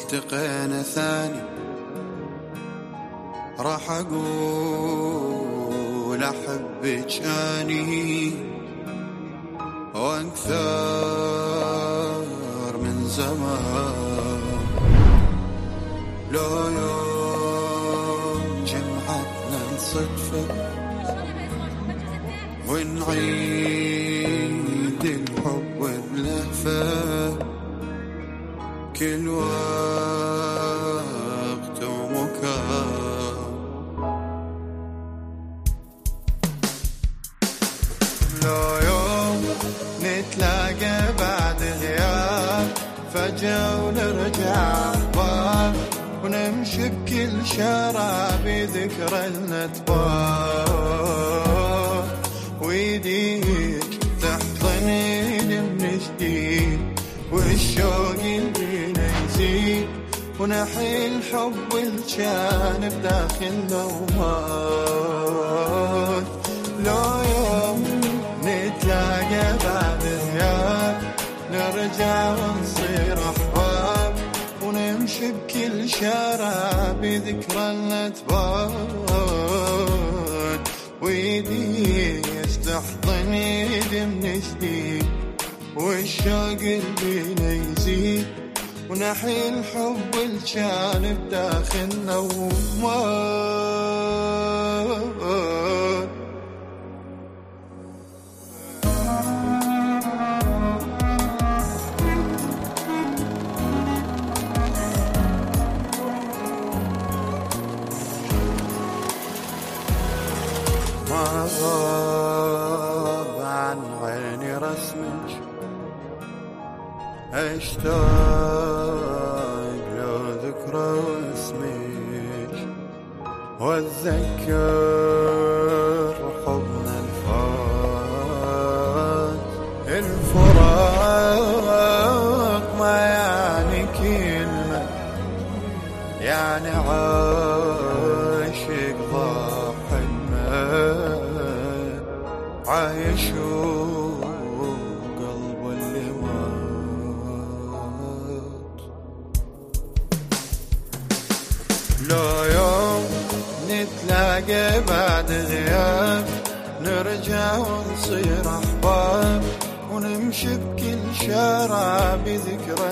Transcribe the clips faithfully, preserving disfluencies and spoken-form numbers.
التقينا ثاني راح أقول أحبك أني وأكثر من زمان. لو يوم جمعتنا نصدفه ونعيد الحب بلهفة كل وقت ومكان. لو يوم نتلاقى بعد غياب فجأة ونرجع أحباب ونمشي بكل شارع بذكرى الأطفال ويديك تحضني من جديد والشوق اللي يزيد ونحيي الحب الكان بداخل نومات. لو يوم نتلاقى بعد غياب نرجع ونصير أحباب ونمشي بكل شارع بذكرى الأطفال ويديك تحضني من جديد والشوق اللي يزيد ونحيي الحب الكان بداخل نومات. ما غاب عن عيني رسمك اشتاق لو ذكرى اسمك واتذكر حضن الفات. الفراق ما يعني كلمة يعني عاشق ضاع حلمه عايش وقلب اللي مات. لو يوم نتلاقى بعد غياب نرجع ونصير أحباب ونمشي بكل شارع بذكرى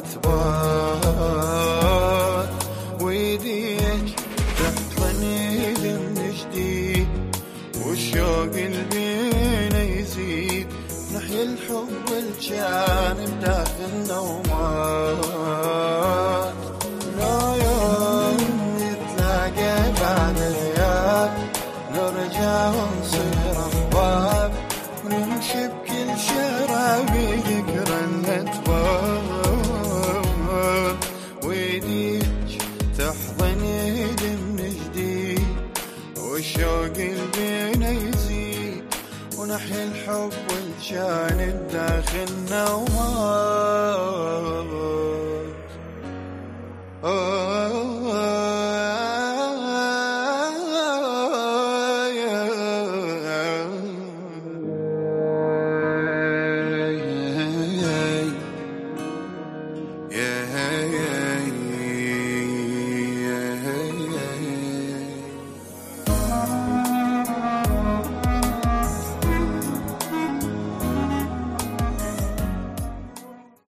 الأطفال ويديك تحضني من جديد والشوق اللي بينا يزيد نحيي الحب الكان بداخل نومات. لا يوم نتلاقى بعد غياب نرجع ونصير أحباب ونمشي بكل شارع بذكرى الأطفال ويديك تحضني من جديد والشوق اللي بينا يزيد ونحيي الحب والكان بداخل نومات.